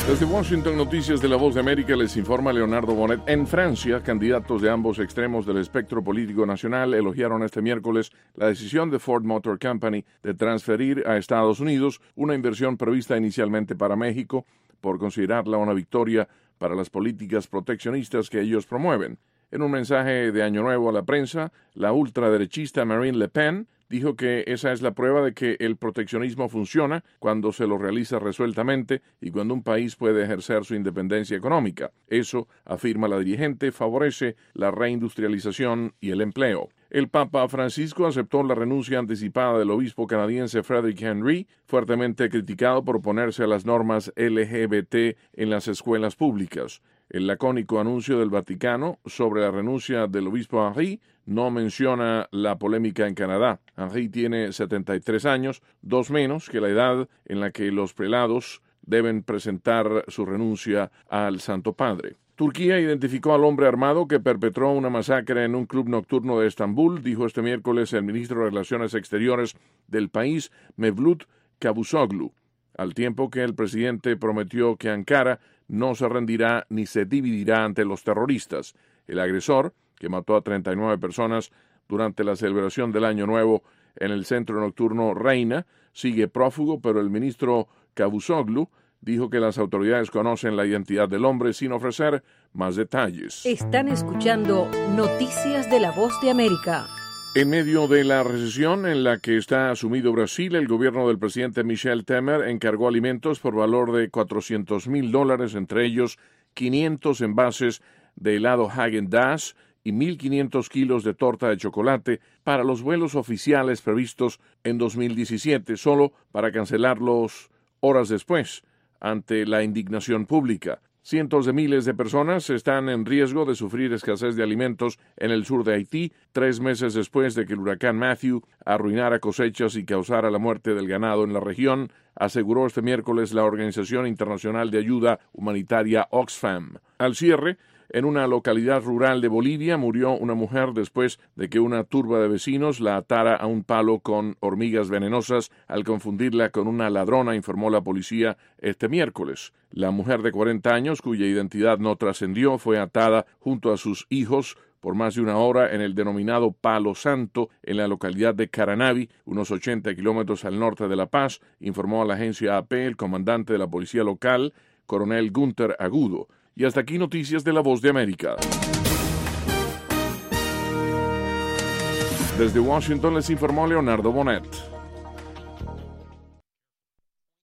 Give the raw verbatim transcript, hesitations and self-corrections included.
Desde Washington, Noticias de la Voz de América, les informa Leonardo Bonet. En Francia, candidatos de ambos extremos del espectro político nacional elogiaron este miércoles la decisión de Ford Motor Company de transferir a Estados Unidos una inversión prevista inicialmente para México por considerarla una victoria para las políticas proteccionistas que ellos promueven. En un mensaje de Año Nuevo a la prensa, la ultraderechista Marine Le Pen dijo que esa es la prueba de que el proteccionismo funciona cuando se lo realiza resueltamente y cuando un país puede ejercer su independencia económica. Eso, afirma la dirigente, favorece la reindustrialización y el empleo. El Papa Francisco aceptó la renuncia anticipada del obispo canadiense Frederick Henry, fuertemente criticado por oponerse a las normas L G B T en las escuelas públicas. El lacónico anuncio del Vaticano sobre la renuncia del obispo Henry no menciona la polémica en Canadá. Henry tiene setenta y tres años, dos menos que la edad en la que los prelados deben presentar su renuncia al Santo Padre. Turquía identificó al hombre armado que perpetró una masacre en un club nocturno de Estambul, dijo este miércoles el ministro de Relaciones Exteriores del país, Mevlut Cavusoglu, al tiempo que el presidente prometió que Ankara no se rendirá ni se dividirá ante los terroristas. El agresor, que mató a treinta y nueve personas durante la celebración del Año Nuevo en el centro nocturno Reina, sigue prófugo, pero el ministro Cavusoglu dijo que las autoridades conocen la identidad del hombre sin ofrecer más detalles. Están escuchando Noticias de la Voz de América. En medio de la recesión en la que está sumido Brasil, el gobierno del presidente Michel Temer encargó alimentos por valor de cuatrocientos mil dólares, entre ellos quinientos envases de helado Häagen-Dazs y mil quinientos kilos de torta de chocolate para los vuelos oficiales previstos en dos mil diecisiete, solo para cancelarlos horas después, ante la indignación pública. Cientos de miles de personas están en riesgo de sufrir escasez de alimentos en el sur de Haití, tres meses después de que el huracán Matthew arruinara cosechas y causara la muerte del ganado en la región, aseguró este miércoles la Organización Internacional de Ayuda Humanitaria Oxfam. Al cierre, en una localidad rural de Bolivia murió una mujer después de que una turba de vecinos la atara a un palo con hormigas venenosas al confundirla con una ladrona, informó la policía este miércoles. La mujer de cuarenta años, cuya identidad no trascendió, fue atada junto a sus hijos por más de una hora en el denominado Palo Santo, en la localidad de Caranavi, unos ochenta kilómetros al norte de La Paz, informó a la agencia A P el comandante de la policía local, coronel Gunther Agudo. Y hasta aquí Noticias de la Voz de América. Desde Washington les informó Leonardo Bonet.